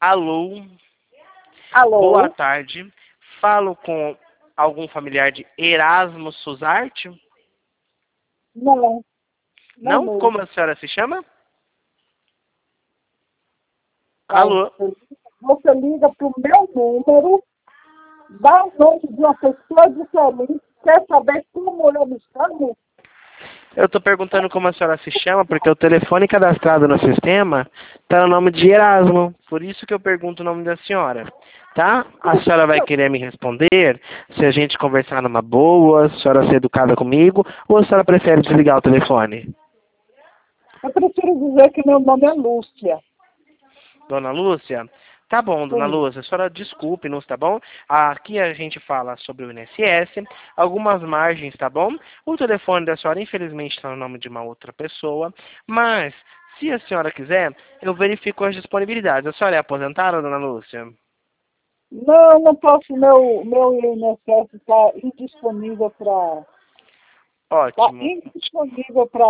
Alô, Alô? boa tarde. Falo com algum familiar de Erasmo Suzarte? Não, não Não? mesmo. Como a senhora se chama? Não. Alô? Você liga para o meu número, dá o nome de uma pessoa diferente, quer saber como eu me chamo? Eu estou perguntando como a senhora se chama, porque o telefone cadastrado no sistema está no nome de Erasmo. Por isso que eu pergunto o nome da senhora. Tá? A senhora vai querer me responder se a gente conversar numa boa, se a senhora ser educada comigo, ou a senhora prefere desligar o telefone? Eu prefiro dizer que meu nome é Lúcia. Dona Lúcia? Tá bom, dona Sim. Lúcia, a senhora desculpe-nos, tá bom? Aqui a gente fala sobre o INSS, algumas margens, tá bom? O telefone da senhora, infelizmente, está no nome de uma outra pessoa, mas, se a senhora quiser, eu verifico as disponibilidades. A senhora é aposentada, dona Lúcia? Não, não posso, meu INSS está indisponível para... Está Ótimo. indisponível para